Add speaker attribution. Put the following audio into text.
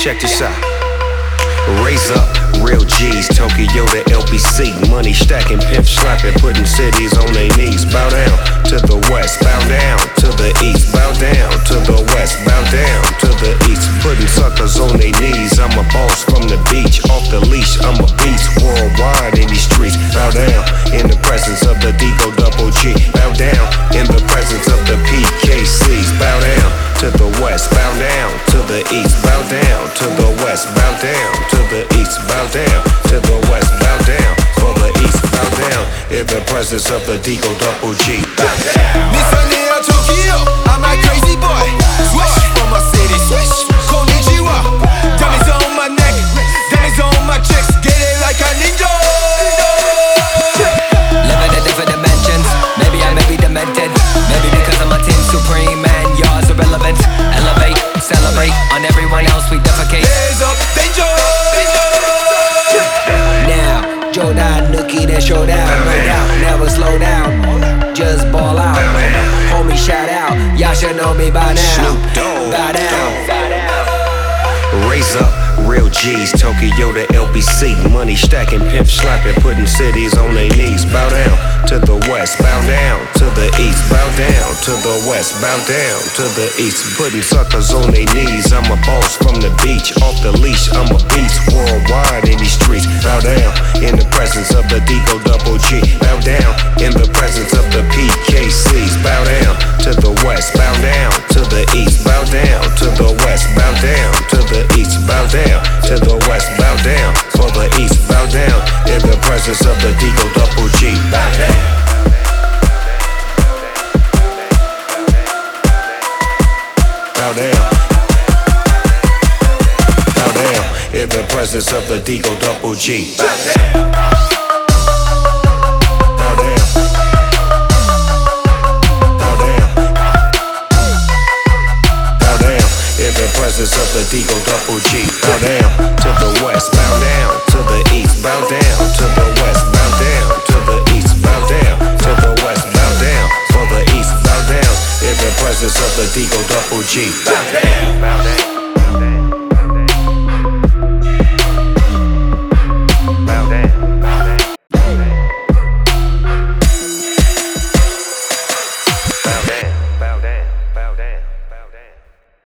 Speaker 1: check this out. Raise up, real G's, Tokyo to LBC. Money stacking, pimp slapping, putting cities on their knees. Bow down to the west, bow down to the east. Bow down to the west, bow down to the east. Putting suckers on their knees. I'm a boss from the beach, off the leash. I'm a beast worldwide in these streets. Bow down in the presence of the Digo Double G. Bow down in the presence of the PKCs. Bow down to the west, bow down to the east. Bow down to the west, bow down to the east. Bow down to the west, bow down for the east. Bow down in the presence of the Digo Double G. Bow down.
Speaker 2: Nissan Tokyo, I'm a crazy boy. Swish from my city, swish. Konnichiwa. Diamonds on my neck, diamonds on my chest. Get it like a ninja.
Speaker 3: Living in different dimensions. Maybe I may be demented. Maybe because I'm a team supreme and yours irrelevant. Elevate, celebrate. On everyone else we defecate.
Speaker 2: Hands up, danger.
Speaker 3: Now, Jordan, Nookie, that showdown. No doubt, never slow down. Just ball out. Homie, shout out. Y'all should know me by now. Bow down.
Speaker 1: Raise up, real G's, Tokyo to LBC. Money stacking, pimp slapping, putting cities on their knees. Bow down to the west, bow down to the east. Bow down to the west, bow down to the east. Putting suckers on their knees. I'm a boss from the beach, off the leash. I'm a beast worldwide in these streets. Bow down in the presence of the Digo Double G. Bow down in the presence of the PKCs. Bow down to the west, bow down to the east. Bow down to the west, bow down to the east. Bow down to the west, bow down for the east. Bow down in the presence of the Digo Double G. Bow down. Bow down. Bow down in the presence of the Digo Double G. Bow down. Bow down. Bow down. Bow down in the presence of the Digo Double G. Bow down to the west, bow down to the east. Bow down to the west, bow down to the east. Bow down to the west, bow down for the east. Bow down in the presence of the Digo Double G. Bow down.